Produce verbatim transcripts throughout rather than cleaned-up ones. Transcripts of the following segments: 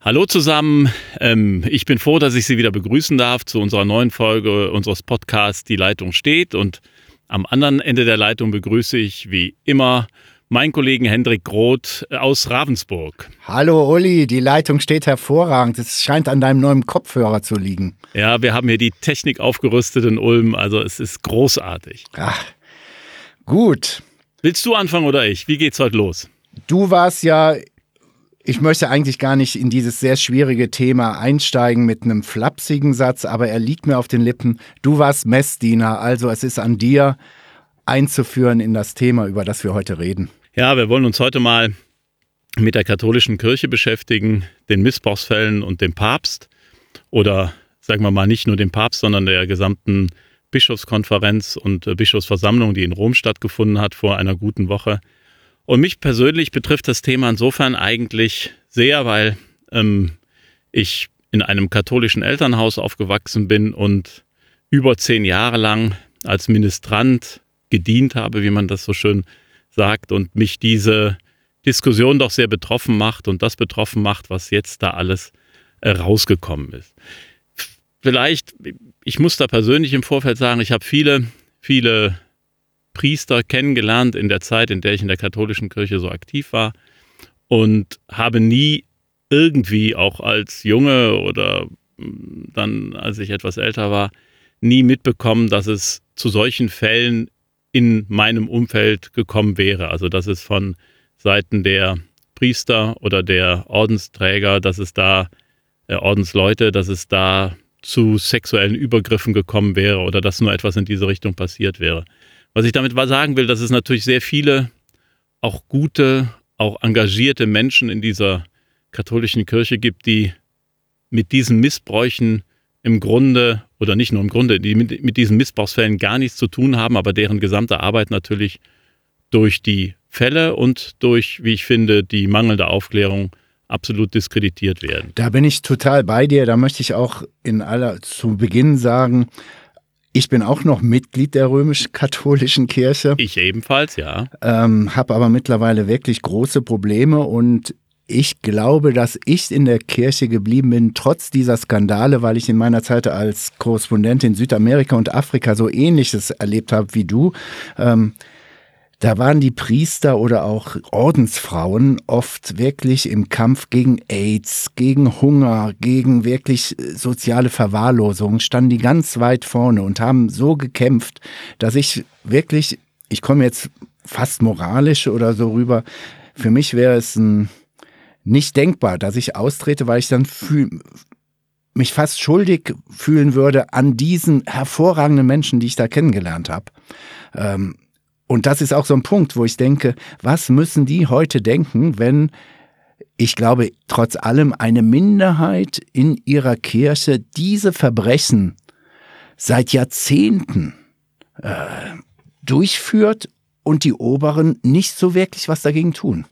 Hallo zusammen, ähm, ich bin froh, dass ich Sie wieder begrüßen darf zu unserer neuen Folge unseres Podcasts Die Leitung steht, und am anderen Ende der Leitung begrüße ich wie immer meinen Kollegen Hendrik Groth aus Ravensburg. Hallo Uli, die Leitung steht hervorragend, es scheint an deinem neuen Kopfhörer zu liegen. Ja, wir haben hier die Technik aufgerüstet in Ulm, also es ist großartig. Ach, gut. Willst du anfangen oder ich? Wie geht's heute los? Du warst ja... Ich möchte eigentlich gar nicht in dieses sehr schwierige Thema einsteigen mit einem flapsigen Satz, aber er liegt mir auf den Lippen. Du warst Messdiener, also es ist an dir einzuführen in das Thema, über das wir heute reden. Ja, wir wollen uns heute mal mit der katholischen Kirche beschäftigen, den Missbrauchsfällen und dem Papst. Oder sagen wir mal nicht nur dem Papst, sondern der gesamten Bischofskonferenz und Bischofsversammlung, die in Rom stattgefunden hat vor einer guten Woche. Und mich persönlich betrifft das Thema insofern eigentlich sehr, weil ähm, ich in einem katholischen Elternhaus aufgewachsen bin und über zehn Jahre lang als Ministrant gedient habe, wie man das so schön sagt, und mich diese Diskussion doch sehr betroffen macht und das betroffen macht, was jetzt da alles äh, rausgekommen ist. Vielleicht, ich muss da persönlich im Vorfeld sagen, ich habe viele, viele Priester kennengelernt in der Zeit, in der ich in der katholischen Kirche so aktiv war, und habe nie irgendwie, auch als Junge oder dann, als ich etwas älter war, nie mitbekommen, dass es zu solchen Fällen in meinem Umfeld gekommen wäre. Also dass es von Seiten der Priester oder der Ordensträger, dass es da, äh, Ordensleute, dass es da zu sexuellen Übergriffen gekommen wäre oder dass nur etwas in diese Richtung passiert wäre. Was ich damit sagen will, dass es natürlich sehr viele, auch gute, auch engagierte Menschen in dieser katholischen Kirche gibt, die mit diesen Missbräuchen im Grunde, oder nicht nur im Grunde, die mit, mit diesen Missbrauchsfällen gar nichts zu tun haben, aber deren gesamte Arbeit natürlich durch die Fälle und durch, wie ich finde, die mangelnde Aufklärung absolut diskreditiert werden. Da bin ich total bei dir, da möchte ich auch in aller, zu Beginn sagen, ich bin auch noch Mitglied der römisch-katholischen Kirche. Ich ebenfalls, ja. Ähm, habe aber mittlerweile wirklich große Probleme, und ich glaube, dass ich in der Kirche geblieben bin, trotz dieser Skandale, weil ich in meiner Zeit als Korrespondent in Südamerika und Afrika so Ähnliches erlebt habe wie du. Ähm, Da waren die Priester oder auch Ordensfrauen oft wirklich im Kampf gegen AIDS, gegen Hunger, gegen wirklich soziale Verwahrlosung, standen die ganz weit vorne und haben so gekämpft, dass ich wirklich, ich komme jetzt fast moralisch oder so rüber, für mich wäre es ein, nicht denkbar, dass ich austrete, weil ich dann fühl, mich fast schuldig fühlen würde an diesen hervorragenden Menschen, die ich da kennengelernt habe. Ähm, Und das ist auch so ein Punkt, wo ich denke, was müssen die heute denken, wenn, ich glaube, trotz allem eine Minderheit in ihrer Kirche diese Verbrechen seit Jahrzehnten äh, durchführt und die Oberen nicht so wirklich was dagegen tun.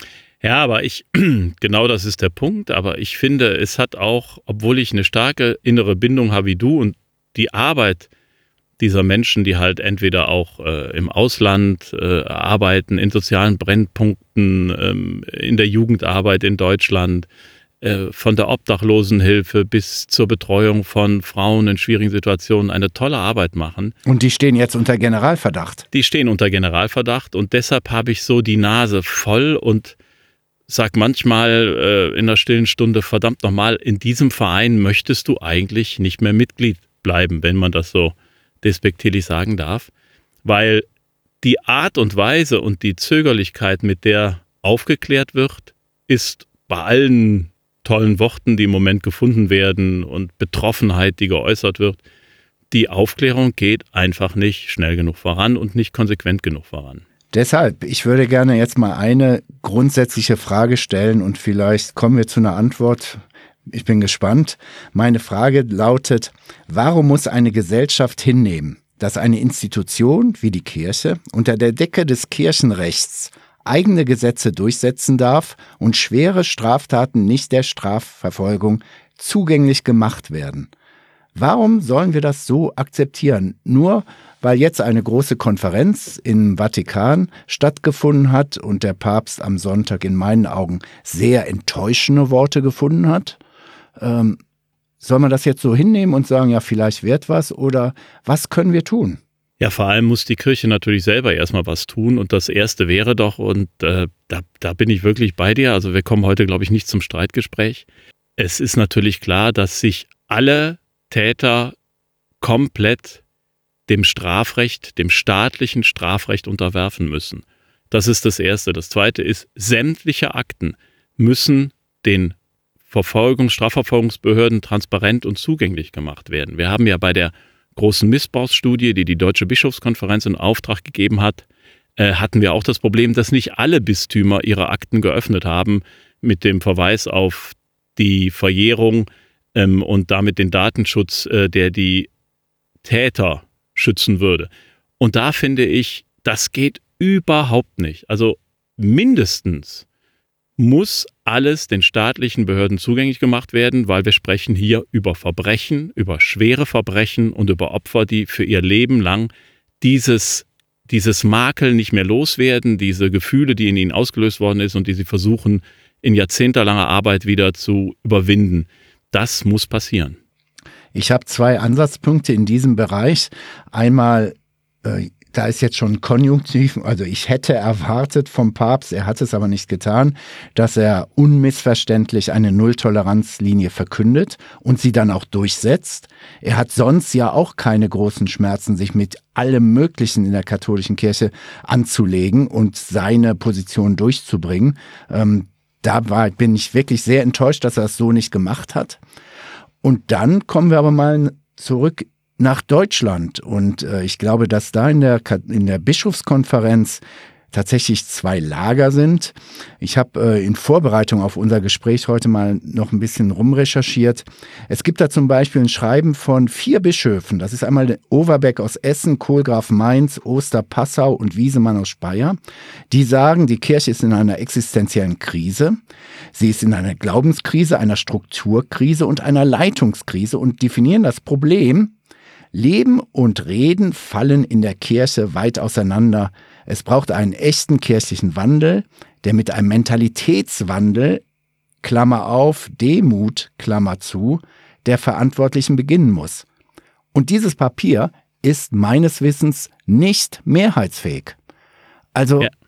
Ja, aber ich, genau das ist der Punkt, aber ich finde, es hat auch, obwohl ich eine starke innere Bindung habe wie du und die Arbeit dieser Menschen, die halt entweder auch äh, im Ausland äh, arbeiten, in sozialen Brennpunkten, ähm, in der Jugendarbeit in Deutschland, äh, von der Obdachlosenhilfe bis zur Betreuung von Frauen in schwierigen Situationen eine tolle Arbeit machen. Und die stehen jetzt unter Generalverdacht. Die stehen unter Generalverdacht, und deshalb habe ich so die Nase voll und sag manchmal äh, in der stillen Stunde, verdammt nochmal, in diesem Verein möchtest du eigentlich nicht mehr Mitglied bleiben, wenn man das so despektierlich sagen darf, weil die Art und Weise und die Zögerlichkeit, mit der aufgeklärt wird, ist bei allen tollen Worten, die im Moment gefunden werden, und Betroffenheit, die geäußert wird, die Aufklärung geht einfach nicht schnell genug voran und nicht konsequent genug voran. Deshalb, ich würde gerne jetzt mal eine grundsätzliche Frage stellen, und vielleicht kommen wir zu einer Antwort. Ich bin gespannt. Meine Frage lautet: Warum muss eine Gesellschaft hinnehmen, dass eine Institution wie die Kirche unter der Decke des Kirchenrechts eigene Gesetze durchsetzen darf und schwere Straftaten nicht der Strafverfolgung zugänglich gemacht werden? Warum sollen wir das so akzeptieren? Nur weil jetzt eine große Konferenz im Vatikan stattgefunden hat und der Papst am Sonntag in meinen Augen sehr enttäuschende Worte gefunden hat. Ähm, soll man das jetzt so hinnehmen und sagen, ja, vielleicht wird was, oder was können wir tun? Ja, vor allem muss die Kirche natürlich selber erstmal was tun, und das Erste wäre doch, und äh, da, da bin ich wirklich bei dir, also wir kommen heute, glaube ich, nicht zum Streitgespräch. Es ist natürlich klar, dass sich alle Täter komplett dem Strafrecht, dem staatlichen Strafrecht unterwerfen müssen. Das ist das Erste. Das Zweite ist, sämtliche Akten müssen den Verfolgungs-, Strafverfolgungsbehörden transparent und zugänglich gemacht werden. Wir haben ja bei der großen Missbrauchsstudie, die die Deutsche Bischofskonferenz in Auftrag gegeben hat, äh, hatten wir auch das Problem, dass nicht alle Bistümer ihre Akten geöffnet haben, mit dem Verweis auf die Verjährung ähm, und damit den Datenschutz, äh, der die Täter schützen würde. Und da finde ich, das geht überhaupt nicht. Also mindestens muss alles den staatlichen Behörden zugänglich gemacht werden, weil wir sprechen hier über Verbrechen, über schwere Verbrechen und über Opfer, die für ihr Leben lang dieses, dieses Makel nicht mehr loswerden, diese Gefühle, die in ihnen ausgelöst worden ist und die sie versuchen, in jahrzehntelanger Arbeit wieder zu überwinden. Das muss passieren. Ich habe zwei Ansatzpunkte in diesem Bereich. Einmal, äh, da ist jetzt schon Konjunktiv, also ich hätte erwartet vom Papst, er hat es aber nicht getan, dass er unmissverständlich eine Nulltoleranzlinie verkündet und sie dann auch durchsetzt. Er hat sonst ja auch keine großen Schmerzen, sich mit allem Möglichen in der katholischen Kirche anzulegen und seine Position durchzubringen. Ähm, da war, bin ich wirklich sehr enttäuscht, dass er es so nicht gemacht hat. Und dann kommen wir aber mal zurück nach Deutschland. Und äh, ich glaube, dass da in der, in der Bischofskonferenz tatsächlich zwei Lager sind. Ich habe äh, in Vorbereitung auf unser Gespräch heute mal noch ein bisschen rumrecherchiert. Es gibt da zum Beispiel ein Schreiben von vier Bischöfen. Das ist einmal Overbeck aus Essen, Kohlgraf Mainz, Oster Passau und Wiesemann aus Speyer. Die sagen, die Kirche ist in einer existenziellen Krise. Sie ist in einer Glaubenskrise, einer Strukturkrise und einer Leitungskrise und definieren das Problem: Leben und Reden fallen in der Kirche weit auseinander. Es braucht einen echten kirchlichen Wandel, der mit einem Mentalitätswandel, Klammer auf, Demut, Klammer zu, der Verantwortlichen beginnen muss. Und dieses Papier ist meines Wissens nicht mehrheitsfähig. Also... Ja.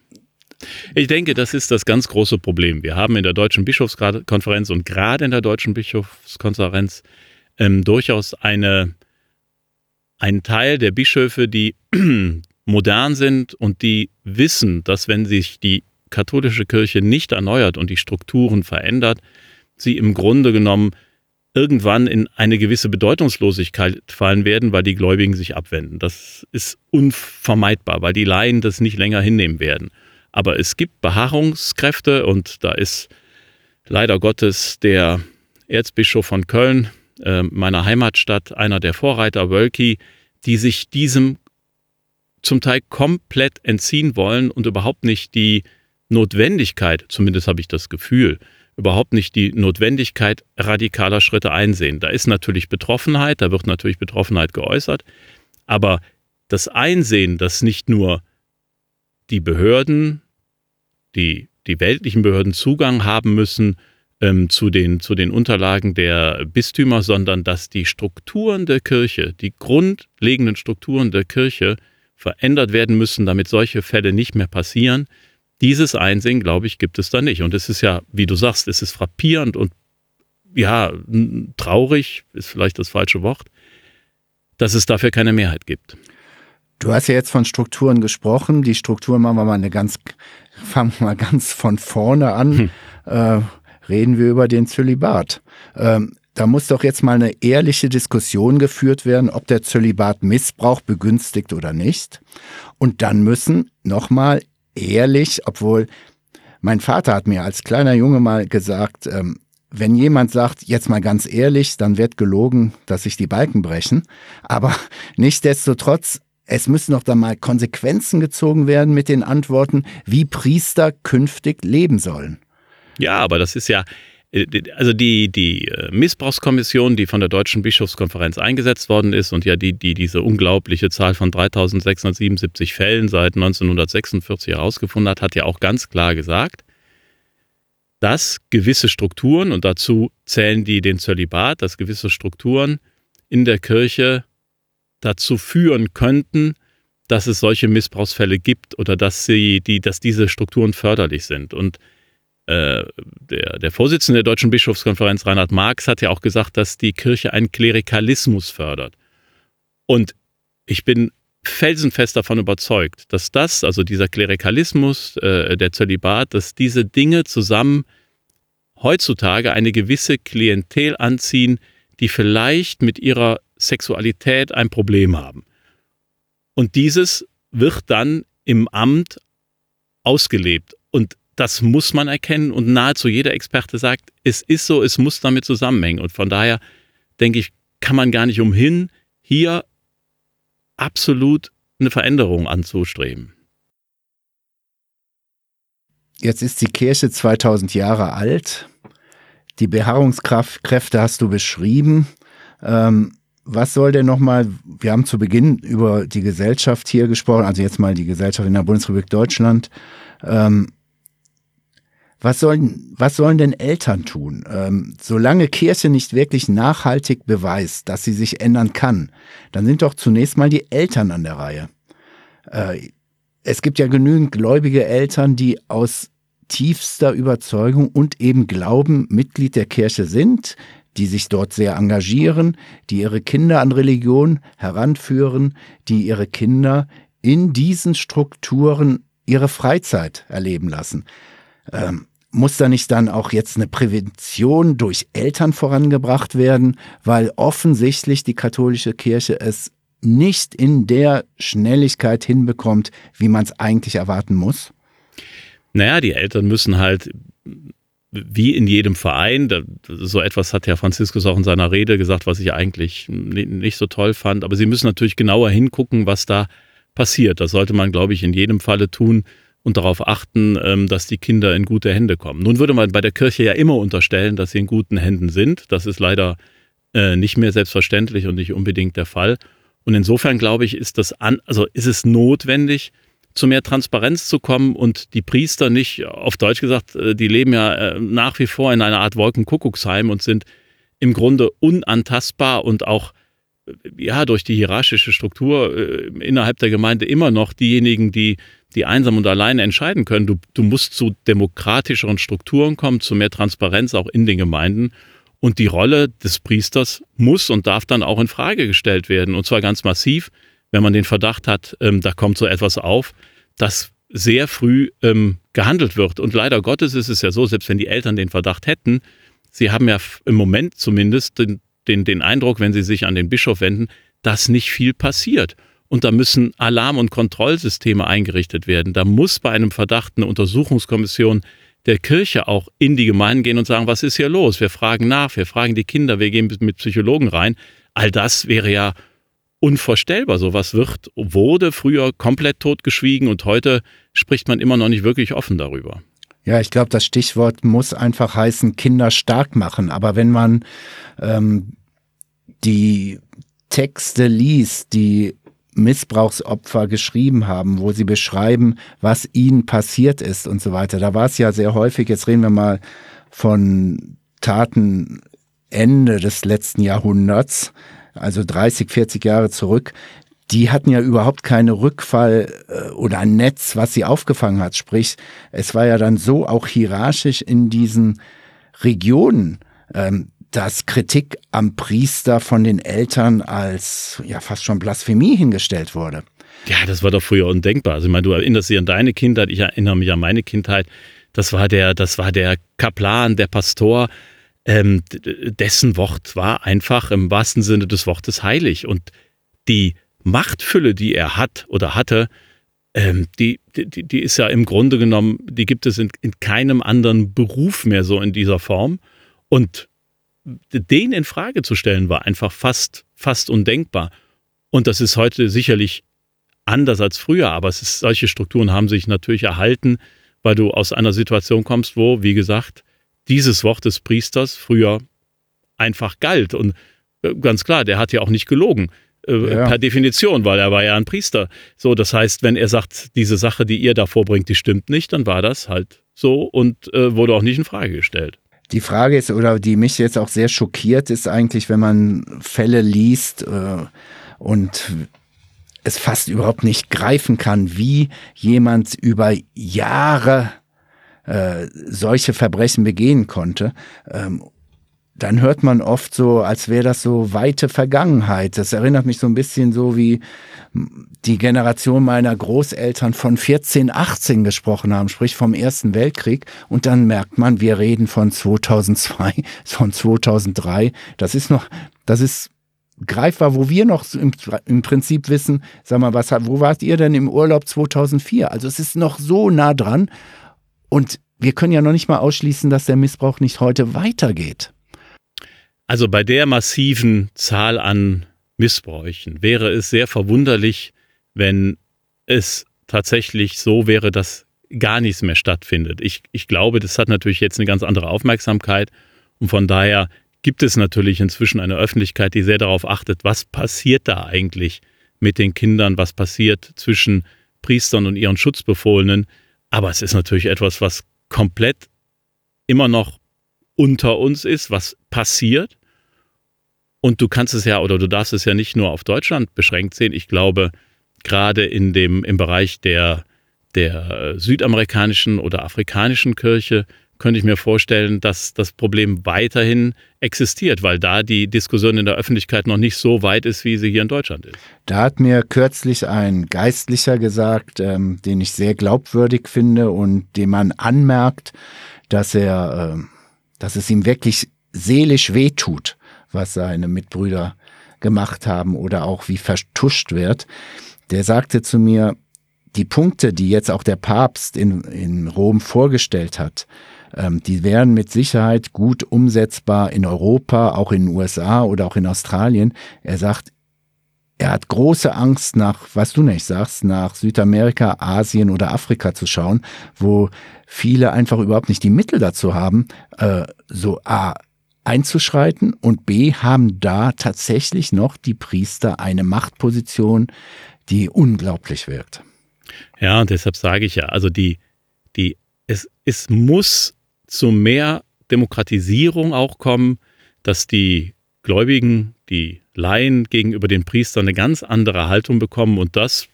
Ich denke, das ist das ganz große Problem. Wir haben in der Deutschen Bischofskonferenz und gerade in der Deutschen Bischofskonferenz ähm, durchaus eine, einen Teil der Bischöfe, die modern sind und die wissen, dass wenn sich die katholische Kirche nicht erneuert und die Strukturen verändert, sie im Grunde genommen irgendwann in eine gewisse Bedeutungslosigkeit fallen werden, weil die Gläubigen sich abwenden. Das ist unvermeidbar, weil die Laien das nicht länger hinnehmen werden. Aber es gibt Beharrungskräfte und da ist leider Gottes der Erzbischof von Köln, äh, meiner Heimatstadt, einer der Vorreiter, Wölki, die sich diesem zum Teil komplett entziehen wollen und überhaupt nicht die Notwendigkeit, zumindest habe ich das Gefühl, überhaupt nicht die Notwendigkeit radikaler Schritte einsehen. Da ist natürlich Betroffenheit, da wird natürlich Betroffenheit geäußert, aber das Einsehen, dass nicht nur die Behörden, die, die weltlichen Behörden Zugang haben müssen ähm, zu den, zu den Unterlagen der Bistümer, sondern dass die Strukturen der Kirche, die grundlegenden Strukturen der Kirche verändert werden müssen, damit solche Fälle nicht mehr passieren. Dieses Einsehen, glaube ich, gibt es da nicht. Und es ist ja, wie du sagst, es ist frappierend und ja, traurig, ist vielleicht das falsche Wort, dass es dafür keine Mehrheit gibt. Du hast ja jetzt von Strukturen gesprochen. Die Strukturen machen wir mal eine ganz, fangen wir mal ganz von vorne an. Hm. Äh, reden wir über den Zölibat. Ähm, da muss doch jetzt mal eine ehrliche Diskussion geführt werden, ob der Zölibat Missbrauch begünstigt oder nicht. Und dann müssen nochmal ehrlich, obwohl mein Vater hat mir als kleiner Junge mal gesagt, ähm, wenn jemand sagt, jetzt mal ganz ehrlich, dann wird gelogen, dass sich die Balken brechen. Aber nichtsdestotrotz, es müssen doch dann mal Konsequenzen gezogen werden mit den Antworten, wie Priester künftig leben sollen. Ja, aber das ist ja, Also die, die Missbrauchskommission, die von der Deutschen Bischofskonferenz eingesetzt worden ist und ja die, die diese unglaubliche Zahl von dreitausendsechshundertsiebenundsiebzig Fällen seit neunzehnhundertsechsundvierzig herausgefunden hat, hat ja auch ganz klar gesagt, dass gewisse Strukturen, und dazu zählen die den Zölibat, dass gewisse Strukturen in der Kirche dazu führen könnten, dass es solche Missbrauchsfälle gibt oder dass sie, die, dass diese Strukturen förderlich sind. Und äh, der, der Vorsitzende der Deutschen Bischofskonferenz, Reinhard Marx, hat ja auch gesagt, dass die Kirche einen Klerikalismus fördert. Und ich bin felsenfest davon überzeugt, dass das, also dieser Klerikalismus, äh, der Zölibat, dass diese Dinge zusammen heutzutage eine gewisse Klientel anziehen, die vielleicht mit ihrer Sexualität ein Problem haben. Und dieses wird dann im Amt ausgelebt. Und das muss man erkennen. Und nahezu jeder Experte sagt, es ist so, es muss damit zusammenhängen. Und von daher, denke ich, kann man gar nicht umhin, hier absolut eine Veränderung anzustreben. Jetzt ist die Kirche zweitausend Jahre alt. Die Beharrungskräfte hast du beschrieben. Ähm, was soll denn nochmal, wir haben zu Beginn über die Gesellschaft hier gesprochen, also jetzt mal die Gesellschaft in der Bundesrepublik Deutschland. Ähm, was sollen, was sollen denn Eltern tun? Ähm, solange Kirche nicht wirklich nachhaltig beweist, dass sie sich ändern kann, dann sind doch zunächst mal die Eltern an der Reihe. Äh, es gibt ja genügend gläubige Eltern, die aus tiefster Überzeugung und eben Glauben Mitglied der Kirche sind, die sich dort sehr engagieren, die ihre Kinder an Religion heranführen, die ihre Kinder in diesen Strukturen ihre Freizeit erleben lassen. Ähm, muss da nicht dann auch jetzt eine Prävention durch Eltern vorangebracht werden, weil offensichtlich die katholische Kirche es nicht in der Schnelligkeit hinbekommt, wie man es eigentlich erwarten muss? Naja, die Eltern müssen halt, wie in jedem Verein, da, so etwas hat Herr Franziskus auch in seiner Rede gesagt, was ich eigentlich nicht so toll fand, aber sie müssen natürlich genauer hingucken, was da passiert. Das sollte man, glaube ich, in jedem Falle tun und darauf achten, dass die Kinder in gute Hände kommen. Nun würde man bei der Kirche ja immer unterstellen, dass sie in guten Händen sind. Das ist leider nicht mehr selbstverständlich und nicht unbedingt der Fall. Und insofern, glaube ich, ist das an, also ist es notwendig, zu mehr Transparenz zu kommen und die Priester nicht, auf Deutsch gesagt, die leben ja nach wie vor in einer Art Wolkenkuckucksheim und sind im Grunde unantastbar und auch ja durch die hierarchische Struktur äh, innerhalb der Gemeinde immer noch diejenigen, die, die einsam und alleine entscheiden können. Du, du musst zu demokratischeren Strukturen kommen, zu mehr Transparenz auch in den Gemeinden. Und die Rolle des Priesters muss und darf dann auch in Frage gestellt werden. Und zwar ganz massiv, wenn man den Verdacht hat, ähm, da kommt so etwas auf, dass sehr früh ähm, gehandelt wird. Und leider Gottes ist es ja so, selbst wenn die Eltern den Verdacht hätten, sie haben ja im Moment zumindest den, den, den Eindruck, wenn sie sich an den Bischof wenden, dass nicht viel passiert. Und da müssen Alarm- und Kontrollsysteme eingerichtet werden. Da muss bei einem Verdacht eine Untersuchungskommission der Kirche auch in die Gemeinden gehen und sagen, was ist hier los? Wir fragen nach, wir fragen die Kinder, wir gehen mit Psychologen rein. All das wäre ja unvorstellbar. Sowas wird, wurde früher komplett totgeschwiegen und heute spricht man immer noch nicht wirklich offen darüber. Ja, ich glaube, das Stichwort muss einfach heißen, Kinder stark machen. Aber wenn man ähm, die Texte liest, die Missbrauchsopfer geschrieben haben, wo sie beschreiben, was ihnen passiert ist und so weiter, da war es ja sehr häufig, jetzt reden wir mal von Taten Ende des letzten Jahrhunderts, also dreißig, vierzig Jahre zurück, die hatten ja überhaupt keine Rückfall äh, oder ein Netz, was sie aufgefangen hat. Sprich, es war ja dann so auch hierarchisch in diesen Regionen, ähm, dass Kritik am Priester von den Eltern als ja fast schon Blasphemie hingestellt wurde. Ja, das war doch früher undenkbar. Also ich meine, du erinnerst dich an deine Kindheit, ich erinnere mich an meine Kindheit. Das war der, das war der Kaplan, der Pastor, ähm, dessen Wort war einfach im wahrsten Sinne des Wortes heilig. Und die Machtfülle, die er hat oder hatte, ähm, die, die, die ist ja im Grunde genommen, die gibt es in, in keinem anderen Beruf mehr so in dieser Form. Und den in Frage zu stellen, war einfach fast, fast undenkbar. Und das ist heute sicherlich anders als früher, aber es ist, solche Strukturen haben sich natürlich erhalten, weil du aus einer Situation kommst, wo, wie gesagt, dieses Wort des Priesters früher einfach galt. Und äh, ganz klar, der hat ja auch nicht gelogen. Äh, ja. Per Definition, weil er war ja ein Priester. So, das heißt, wenn er sagt, diese Sache, die ihr da vorbringt, die stimmt nicht, dann war das halt so und äh, wurde auch nicht in Frage gestellt. Die Frage ist, oder die mich jetzt auch sehr schockiert, ist eigentlich, wenn man Fälle liest äh, und es fast überhaupt nicht greifen kann, wie jemand über Jahre äh, solche Verbrechen begehen konnte. Ähm, dann hört man oft so, als wäre das so weite Vergangenheit. Das erinnert mich so ein bisschen so, wie die Generation meiner Großeltern von vierzehn, achtzehn gesprochen haben, sprich vom Ersten Weltkrieg. Und dann merkt man, wir reden von zweitausendzwei, von zweitausenddrei. Das ist noch, das ist greifbar, wo wir noch im, im Prinzip wissen, sag mal, was, wo wart ihr denn im Urlaub zweitausendvier? Also es ist noch so nah dran. Und wir können ja noch nicht mal ausschließen, dass der Missbrauch nicht heute weitergeht. Also bei der massiven Zahl an Missbräuchen wäre es sehr verwunderlich, wenn es tatsächlich so wäre, dass gar nichts mehr stattfindet. Ich, ich glaube, das hat natürlich jetzt eine ganz andere Aufmerksamkeit und von daher gibt es natürlich inzwischen eine Öffentlichkeit, die sehr darauf achtet, was passiert da eigentlich mit den Kindern, was passiert zwischen Priestern und ihren Schutzbefohlenen. Aber es ist natürlich etwas, was komplett immer noch unter uns ist, was passiert. Und du kannst es ja, oder du darfst es ja nicht nur auf Deutschland beschränkt sehen. Ich glaube, gerade in dem, im Bereich der, der südamerikanischen oder afrikanischen Kirche könnte ich mir vorstellen, dass das Problem weiterhin existiert, weil da die Diskussion in der Öffentlichkeit noch nicht so weit ist, wie sie hier in Deutschland ist. Da hat mir kürzlich ein Geistlicher gesagt, ähm, den ich sehr glaubwürdig finde und dem man anmerkt, dass er, äh, dass es ihm wirklich seelisch wehtut, was seine Mitbrüder gemacht haben oder auch wie vertuscht wird. Der sagte zu mir, die Punkte, die jetzt auch der Papst in, in Rom vorgestellt hat, ähm, die wären mit Sicherheit gut umsetzbar in Europa, auch in den U S A oder auch in Australien. Er sagt, er hat große Angst nach, was du nicht sagst, nach Südamerika, Asien oder Afrika zu schauen, wo viele einfach überhaupt nicht die Mittel dazu haben, äh, so A, einzuschreiten und B, haben da tatsächlich noch die Priester eine Machtposition, die unglaublich wirkt. Ja, und deshalb sage ich ja, also die, die, es, es muss zu mehr Demokratisierung auch kommen, dass die Gläubigen, die Laien gegenüber den Priestern eine ganz andere Haltung bekommen. Und das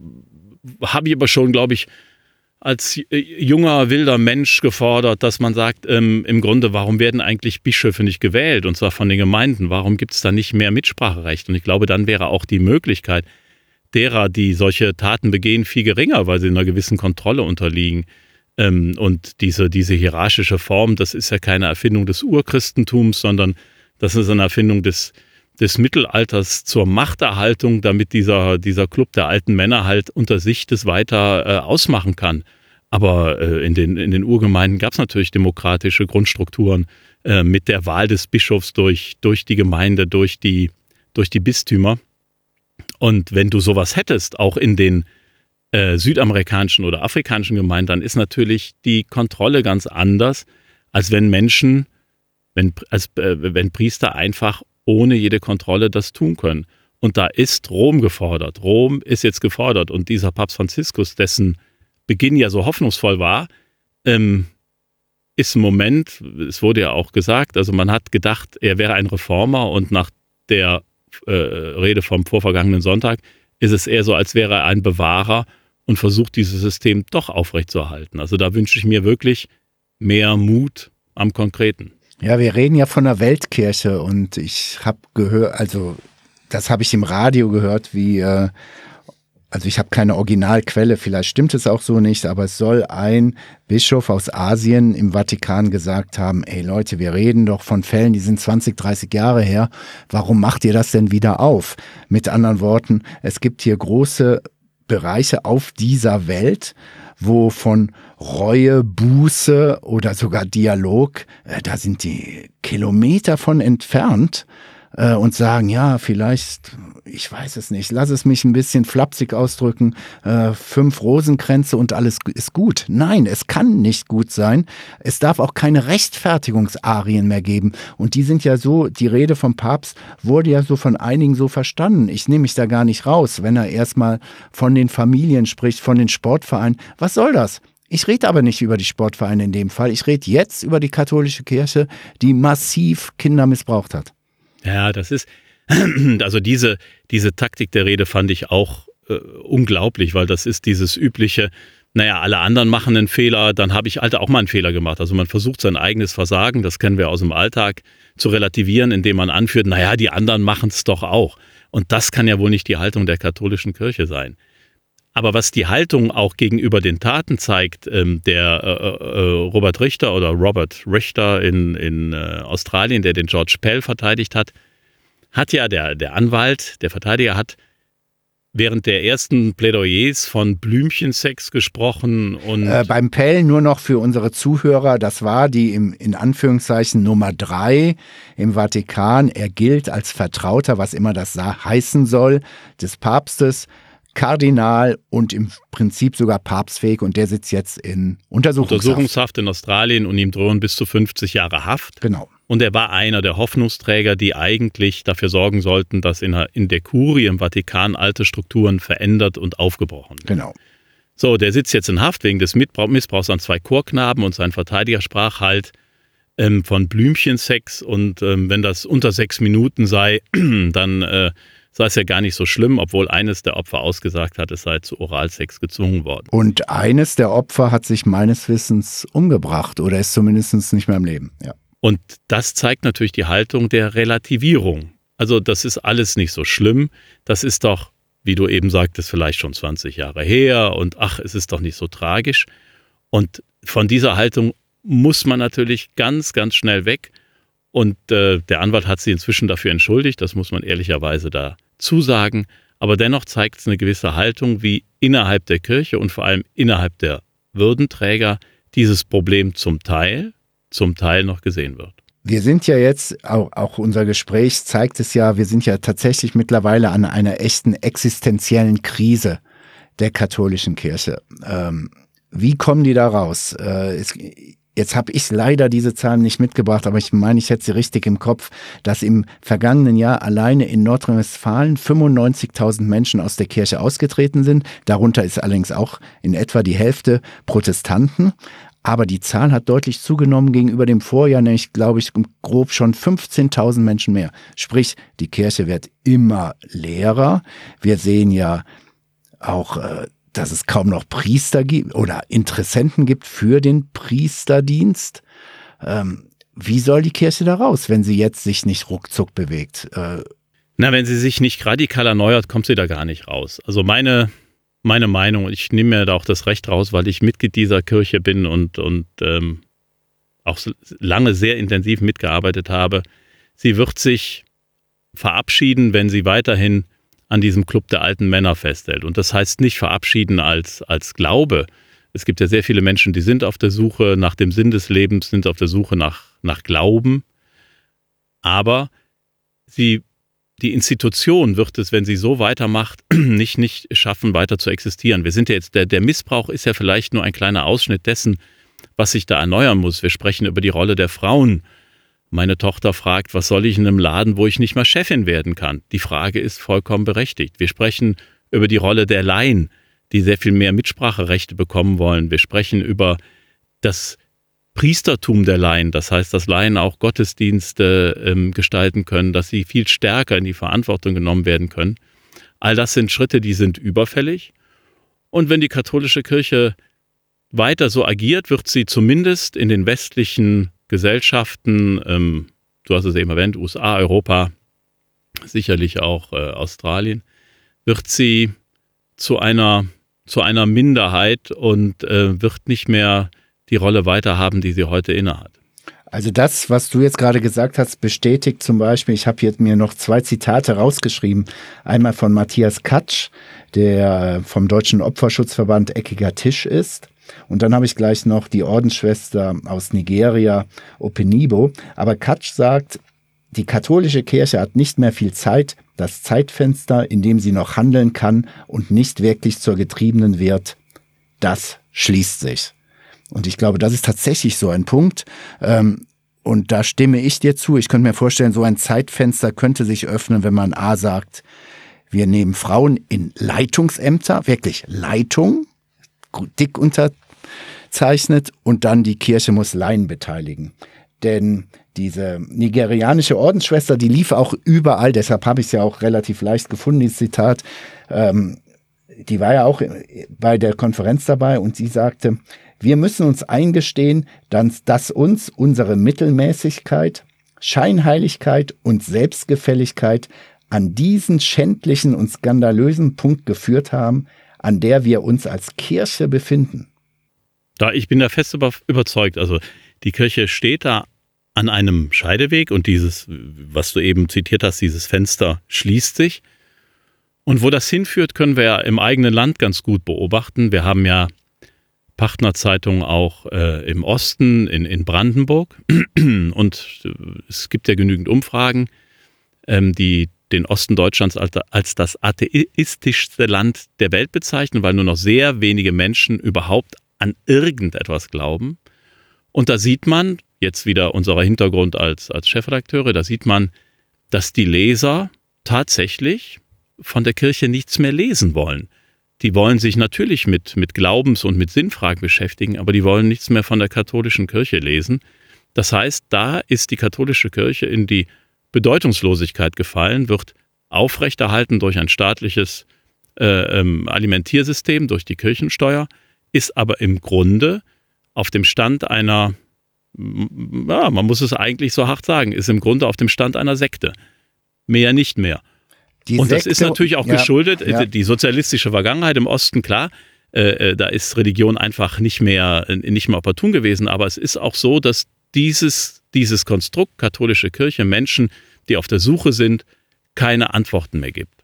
habe ich aber schon, glaube ich, als junger, wilder Mensch gefordert, dass man sagt, ähm, im Grunde, warum werden eigentlich Bischöfe nicht gewählt? Und zwar von den Gemeinden. Warum gibt es da nicht mehr Mitspracherecht? Und ich glaube, dann wäre auch die Möglichkeit derer, die solche Taten begehen, viel geringer, weil sie einer gewissen Kontrolle unterliegen. Ähm, und diese, diese hierarchische Form, das ist ja keine Erfindung des Urchristentums, sondern das ist eine Erfindung des, des Mittelalters zur Machterhaltung, damit dieser, dieser Club der alten Männer halt unter sich das weiter äh, ausmachen kann. Aber äh, in, den, in den Urgemeinden gab es natürlich demokratische Grundstrukturen äh, mit der Wahl des Bischofs durch, durch die Gemeinde, durch die, durch die Bistümer. Und wenn du sowas hättest, auch in den äh, südamerikanischen oder afrikanischen Gemeinden, dann ist natürlich die Kontrolle ganz anders, als wenn Menschen, wenn, als, äh, wenn Priester einfach ohne jede Kontrolle das tun können. Und da ist Rom gefordert. Rom ist jetzt gefordert. Und dieser Papst Franziskus, dessen Beginn ja so hoffnungsvoll war, ähm, ist im Moment, es wurde ja auch gesagt, also man hat gedacht, er wäre ein Reformer und nach der äh, Rede vom vorvergangenen Sonntag ist es eher so, als wäre er ein Bewahrer und versucht, dieses System doch aufrechtzuerhalten. Also da wünsche ich mir wirklich mehr Mut am Konkreten. Ja, wir reden ja von der Weltkirche und ich habe gehört, also das habe ich im Radio gehört, wie, äh, also ich habe keine Originalquelle, vielleicht stimmt es auch so nicht, aber es soll ein Bischof aus Asien im Vatikan gesagt haben, ey Leute, wir reden doch von Fällen, die sind zwanzig, dreißig Jahre her, warum macht ihr das denn wieder auf? Mit anderen Worten, es gibt hier große Bereiche auf dieser Welt, wo von Reue, Buße oder sogar Dialog, äh, da sind die Kilometer von entfernt. äh, und sagen, ja, vielleicht, ich weiß es nicht, lass es mich ein bisschen flapsig ausdrücken, äh, fünf Rosenkränze und alles ist gut. Nein, es kann nicht gut sein. Es darf auch keine Rechtfertigungsarien mehr geben. Und die sind ja so, die Rede vom Papst wurde ja so von einigen so verstanden. Ich nehme mich da gar nicht raus, wenn er erstmal von den Familien spricht, von den Sportvereinen. Was soll das? Ich rede aber nicht über die Sportvereine in dem Fall. Ich rede jetzt über die katholische Kirche, die massiv Kinder missbraucht hat. Ja, das ist, also diese, diese Taktik der Rede fand ich auch äh, unglaublich, weil das ist dieses übliche, naja, alle anderen machen einen Fehler, dann habe ich Alter auch mal einen Fehler gemacht. Also man versucht sein eigenes Versagen, das kennen wir aus dem Alltag, zu relativieren, indem man anführt, naja, die anderen machen es doch auch. Und das kann ja wohl nicht die Haltung der katholischen Kirche sein. Aber was die Haltung auch gegenüber den Taten zeigt, ähm, der äh, äh, Robert Richter oder Robert Richter in, in äh, Australien, der den George Pell verteidigt hat, hat ja der, der Anwalt, der Verteidiger hat während der ersten Plädoyers von Blümchensex gesprochen. Und äh, beim Pell nur noch für unsere Zuhörer, das war die im, in Anführungszeichen Nummer drei im Vatikan. Er gilt als Vertrauter, was immer das heißen soll, des Papstes. Kardinal und im Prinzip sogar papstfähig und der sitzt jetzt in Untersuchungshaft. Untersuchungshaft in Australien und ihm drohen bis zu fünfzig Jahre Haft. Genau. Und er war einer der Hoffnungsträger, die eigentlich dafür sorgen sollten, dass in der, in der Kurie im Vatikan alte Strukturen verändert und aufgebrochen werden. Genau. So, der sitzt jetzt in Haft wegen des Missbrauchs an zwei Chorknaben und sein Verteidiger sprach halt ähm, von Blümchensex und ähm, wenn das unter sechs Minuten sei, dann äh, sei es ja gar nicht so schlimm, obwohl eines der Opfer ausgesagt hat, es sei zu Oralsex gezwungen worden. Und eines der Opfer hat sich meines Wissens umgebracht oder ist zumindest nicht mehr im Leben. Ja. Und das zeigt natürlich die Haltung der Relativierung. Also das ist alles nicht so schlimm. Das ist doch, wie du eben sagtest, vielleicht schon zwanzig Jahre her und ach, es ist doch nicht so tragisch. Und von dieser Haltung muss man natürlich ganz, ganz schnell weg. Und äh, der Anwalt hat sich inzwischen dafür entschuldigt, das muss man ehrlicherweise da zusagen. Aber dennoch zeigt es eine gewisse Haltung, wie innerhalb der Kirche und vor allem innerhalb der Würdenträger dieses Problem zum Teil, zum Teil noch gesehen wird. Wir sind ja jetzt, auch, auch unser Gespräch zeigt es ja, wir sind ja tatsächlich mittlerweile an einer echten existenziellen Krise der katholischen Kirche. Ähm, wie kommen die da raus? Äh, es, Jetzt habe ich leider diese Zahlen nicht mitgebracht, aber ich meine, ich hätte sie richtig im Kopf, dass im vergangenen Jahr alleine in Nordrhein-Westfalen fünfundneunzigtausend Menschen aus der Kirche ausgetreten sind. Darunter ist allerdings auch in etwa die Hälfte Protestanten. Aber die Zahl hat deutlich zugenommen gegenüber dem Vorjahr, nämlich, glaube ich, grob schon fünfzehntausend Menschen mehr. Sprich, die Kirche wird immer leerer. Wir sehen ja auch äh, dass es kaum noch Priester gibt oder Interessenten gibt für den Priesterdienst. Ähm, wie soll die Kirche da raus, wenn sie jetzt sich nicht ruckzuck bewegt? Äh, Na, wenn sie sich nicht radikal erneuert, kommt sie da gar nicht raus. Also meine, meine Meinung, ich nehme mir da auch das Recht raus, weil ich Mitglied dieser Kirche bin und, und ähm, auch lange sehr intensiv mitgearbeitet habe. Sie wird sich verabschieden, wenn sie weiterhin an diesem Club der alten Männer festhält. Und das heißt nicht verabschieden als, als Glaube. Es gibt ja sehr viele Menschen, die sind auf der Suche nach dem Sinn des Lebens, sind auf der Suche nach, nach Glauben. Aber sie, die Institution wird es, wenn sie so weitermacht, nicht, nicht schaffen, weiter zu existieren. Wir sind ja jetzt, der, der Missbrauch ist ja vielleicht nur ein kleiner Ausschnitt dessen, was sich da erneuern muss. Wir sprechen über die Rolle der Frauen. Meine Tochter fragt, was soll ich in einem Laden, wo ich nicht mal Chefin werden kann? Die Frage ist vollkommen berechtigt. Wir sprechen über die Rolle der Laien, die sehr viel mehr Mitspracherechte bekommen wollen. Wir sprechen über das Priestertum der Laien, das heißt, dass Laien auch Gottesdienste ähm, gestalten können, dass sie viel stärker in die Verantwortung genommen werden können. All das sind Schritte, die sind überfällig. Und wenn die katholische Kirche weiter so agiert, wird sie zumindest in den westlichen Gesellschaften, ähm, du hast es eben erwähnt, U S A, Europa, sicherlich auch äh, Australien, wird sie zu einer, zu einer Minderheit und äh, wird nicht mehr die Rolle weiterhaben, die sie heute innehat. Also das, was du jetzt gerade gesagt hast, bestätigt zum Beispiel, ich habe hier mir noch zwei Zitate rausgeschrieben. Einmal von Matthias Katsch, der vom Deutschen Opferschutzverband Eckiger Tisch ist. Und dann habe ich gleich noch die Ordensschwester aus Nigeria, Openibo. Aber Katsch sagt, die katholische Kirche hat nicht mehr viel Zeit. Das Zeitfenster, in dem sie noch handeln kann und nicht wirklich zur Getriebenen wird, das schließt sich. Und ich glaube, das ist tatsächlich so ein Punkt. Und da stimme ich dir zu. Ich könnte mir vorstellen, so ein Zeitfenster könnte sich öffnen, wenn man A sagt, wir nehmen Frauen in Leitungsämter, wirklich Leitung, dick unterzeichnet, und dann die Kirche muss Laien beteiligen. Denn diese nigerianische Ordensschwester, die lief auch überall, deshalb habe ich es ja auch relativ leicht gefunden, dieses Zitat, ähm, die war ja auch bei der Konferenz dabei und sie sagte, wir müssen uns eingestehen, dass, dass uns unsere Mittelmäßigkeit, Scheinheiligkeit und Selbstgefälligkeit an diesen schändlichen und skandalösen Punkt geführt haben, an der wir uns als Kirche befinden. Da, ich bin da fest über, überzeugt, also die Kirche steht da an einem Scheideweg und dieses, was du eben zitiert hast, dieses Fenster schließt sich. Und wo das hinführt, können wir ja im eigenen Land ganz gut beobachten. Wir haben ja Partnerzeitungen auch äh, im Osten, in, in Brandenburg. Und es gibt ja genügend Umfragen, ähm, die den Osten Deutschlands als, als das atheistischste Land der Welt bezeichnen, weil nur noch sehr wenige Menschen überhaupt an irgendetwas glauben. Und da sieht man, jetzt wieder unser Hintergrund als, als Chefredakteure, da sieht man, dass die Leser tatsächlich von der Kirche nichts mehr lesen wollen. Die wollen sich natürlich mit, mit Glaubens- und mit Sinnfragen beschäftigen, aber die wollen nichts mehr von der katholischen Kirche lesen. Das heißt, da ist die katholische Kirche in die Bedeutungslosigkeit gefallen, wird aufrechterhalten durch ein staatliches äh, ähm, Alimentiersystem, durch die Kirchensteuer, ist aber im Grunde auf dem Stand einer, ja, man muss es eigentlich so hart sagen, ist im Grunde auf dem Stand einer Sekte. Mehr nicht mehr. Die und Sekte, das ist natürlich auch ja, geschuldet, ja. Die sozialistische Vergangenheit im Osten, klar, äh, da ist Religion einfach nicht mehr, nicht mehr opportun gewesen, aber es ist auch so, dass dieses, dieses Konstrukt katholische Kirche Menschen, die auf der Suche sind, keine Antworten mehr gibt.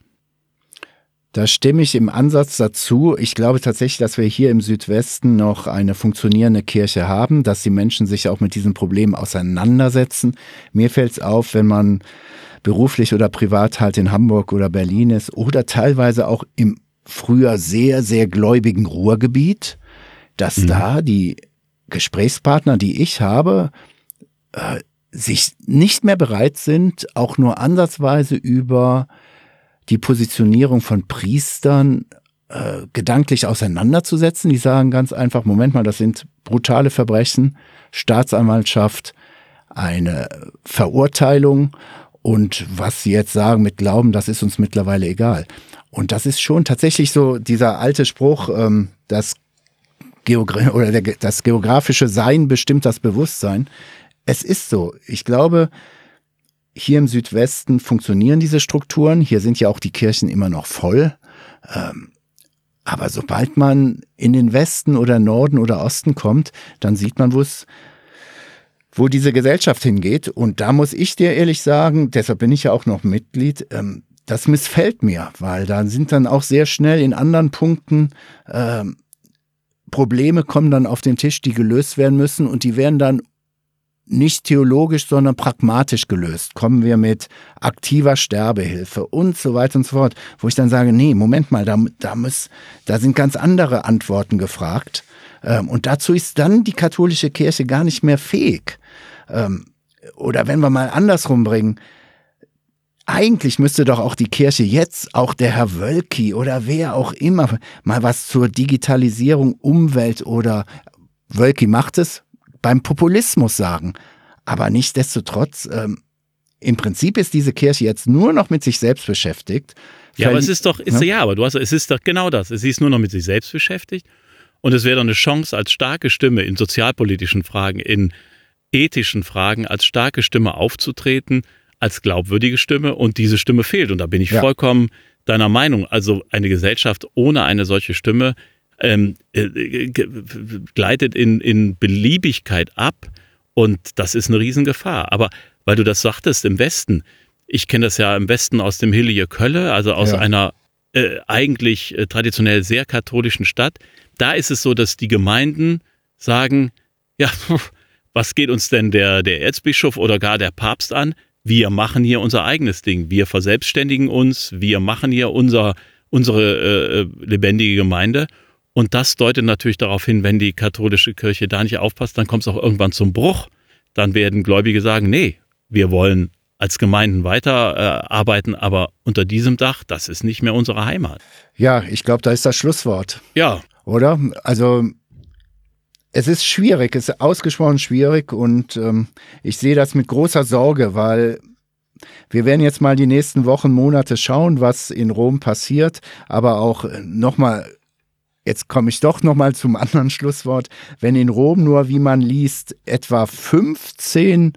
Da stimme ich im Ansatz dazu. Ich glaube tatsächlich, dass wir hier im Südwesten noch eine funktionierende Kirche haben, dass die Menschen sich auch mit diesen Problemen auseinandersetzen. Mir fällt es auf, wenn man beruflich oder privat halt in Hamburg oder Berlin ist oder teilweise auch im früher sehr, sehr gläubigen Ruhrgebiet, dass mhm. da die Gesprächspartner, die ich habe, äh, sich nicht mehr bereit sind, auch nur ansatzweise über die Positionierung von Priestern äh, gedanklich auseinanderzusetzen. Die sagen ganz einfach, Moment mal, das sind brutale Verbrechen, Staatsanwaltschaft, eine Verurteilung und was sie jetzt sagen mit Glauben, das ist uns mittlerweile egal. Und das ist schon tatsächlich so dieser alte Spruch, ähm, das, Geogra- oder der, das geografische Sein bestimmt das Bewusstsein. Es ist so. Ich glaube, hier im Südwesten funktionieren diese Strukturen. Hier sind ja auch die Kirchen immer noch voll. Ähm, aber sobald man in den Westen oder Norden oder Osten kommt, dann sieht man, wo es, wo diese Gesellschaft hingeht. Und da muss ich dir ehrlich sagen, deshalb bin ich ja auch noch Mitglied, ähm, das missfällt mir, weil da sind dann auch sehr schnell in anderen Punkten ähm, Probleme kommen dann auf den Tisch, die gelöst werden müssen und die werden dann nicht theologisch, sondern pragmatisch gelöst. Kommen wir mit aktiver Sterbehilfe und so weiter und so fort, wo ich dann sage, nee, Moment mal, da, da, muss, da sind ganz andere Antworten gefragt. Ähm, und dazu ist dann die katholische Kirche gar nicht mehr fähig. Ähm, oder wenn wir mal andersrum bringen, eigentlich müsste doch auch die Kirche jetzt, auch der Herr Wölki oder wer auch immer, mal was zur Digitalisierung, Umwelt oder Wölki macht es, beim Populismus sagen. Aber nichtsdestotrotz, ähm, im Prinzip ist diese Kirche jetzt nur noch mit sich selbst beschäftigt. Ja, aber es ist doch, ist, ja? ja, aber du hast, es ist doch genau das. Sie ist nur noch mit sich selbst beschäftigt und es wäre doch eine Chance, als starke Stimme in sozialpolitischen Fragen, in ethischen Fragen, als starke Stimme aufzutreten, als glaubwürdige Stimme und diese Stimme fehlt. Und da bin ich ja. vollkommen deiner Meinung. Also eine Gesellschaft ohne eine solche Stimme Ähm, äh, gleitet in, in Beliebigkeit ab und das ist eine Riesengefahr. Aber weil du das sagtest, im Westen, ich kenne das ja im Westen aus dem Hillige Kölle, also aus ja. einer äh, eigentlich äh, traditionell sehr katholischen Stadt, da ist es so, dass die Gemeinden sagen, ja, was geht uns denn der, der Erzbischof oder gar der Papst an? wir machen hier unser eigenes Ding, wir verselbstständigen uns, wir machen hier unser, unsere äh, lebendige Gemeinde. Und das deutet natürlich darauf hin, wenn die katholische Kirche da nicht aufpasst, dann kommt es auch irgendwann zum Bruch. Dann werden Gläubige sagen, nee, wir wollen als Gemeinden weiterarbeiten, äh, aber unter diesem Dach, das ist nicht mehr unsere Heimat. Ja, ich glaube, da ist das Schlusswort. Ja. Oder? Also es ist schwierig, es ist ausgesprochen schwierig und ähm, ich sehe das mit großer Sorge, weil wir werden jetzt mal die nächsten Wochen, Monate schauen, was in Rom passiert, aber auch nochmal, jetzt komme ich doch nochmal zum anderen Schlusswort, wenn in Rom nur, wie man liest, etwa fünfzehn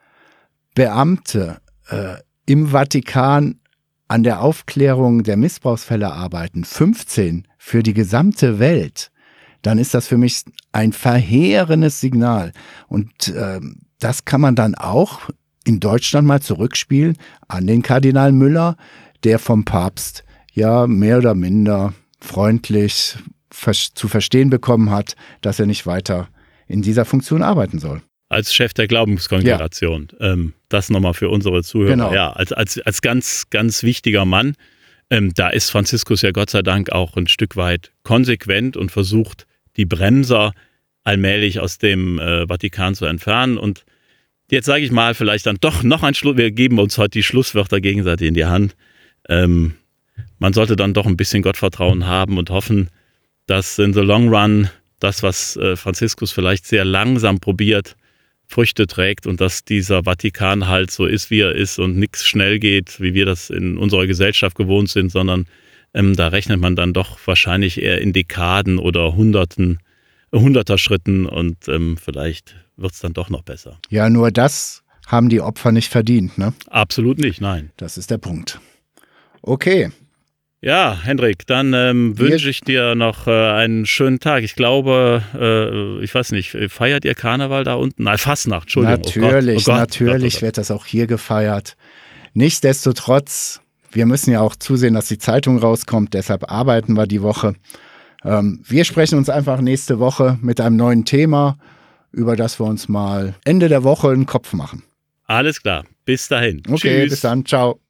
Beamte äh, im Vatikan an der Aufklärung der Missbrauchsfälle arbeiten, fünfzehn für die gesamte Welt, dann ist das für mich ein verheerendes Signal. Und äh, das kann man dann auch in Deutschland mal zurückspielen an den Kardinal Müller, der vom Papst ja mehr oder minder freundlich vers- zu verstehen bekommen hat, dass er nicht weiter in dieser Funktion arbeiten soll. Als Chef der Glaubenskongregation. Ja. Ähm, das nochmal für unsere Zuhörer. Genau. Ja, als, als, als ganz, ganz wichtiger Mann. Ähm, da ist Franziskus ja Gott sei Dank auch ein Stück weit konsequent und versucht, die Bremser allmählich aus dem äh, Vatikan zu entfernen. Und jetzt sage ich mal vielleicht dann doch noch ein Schluss. Wir geben uns heute die Schlusswörter gegenseitig in die Hand. Ähm, man sollte dann doch ein bisschen Gottvertrauen haben und hoffen, dass in the long run das, was äh, Franziskus vielleicht sehr langsam probiert, Früchte trägt und dass dieser Vatikan halt so ist, wie er ist und nichts schnell geht, wie wir das in unserer Gesellschaft gewohnt sind, sondern ähm, da rechnet man dann doch wahrscheinlich eher in Dekaden oder Hunderten, Hunderter Schritten und ähm, vielleicht wird es dann doch noch besser. Ja, nur das haben die Opfer nicht verdient, ne? Absolut nicht, nein. Das ist der Punkt. Okay. Ja, Hendrik, dann ähm, wünsche ich dir noch äh, einen schönen Tag. Ich glaube, äh, ich weiß nicht, feiert ihr Karneval da unten? Nein, Fastnacht, Entschuldigung. Natürlich, oh Gott, natürlich oh Gott, oh Gott. wird das auch hier gefeiert. Nichtsdestotrotz, wir müssen ja auch zusehen, dass die Zeitung rauskommt, deshalb arbeiten wir die Woche. Ähm, wir sprechen uns einfach nächste Woche mit einem neuen Thema, über das wir uns mal Ende der Woche einen Kopf machen. Alles klar, bis dahin. Okay, Tschüss. bis dann, ciao.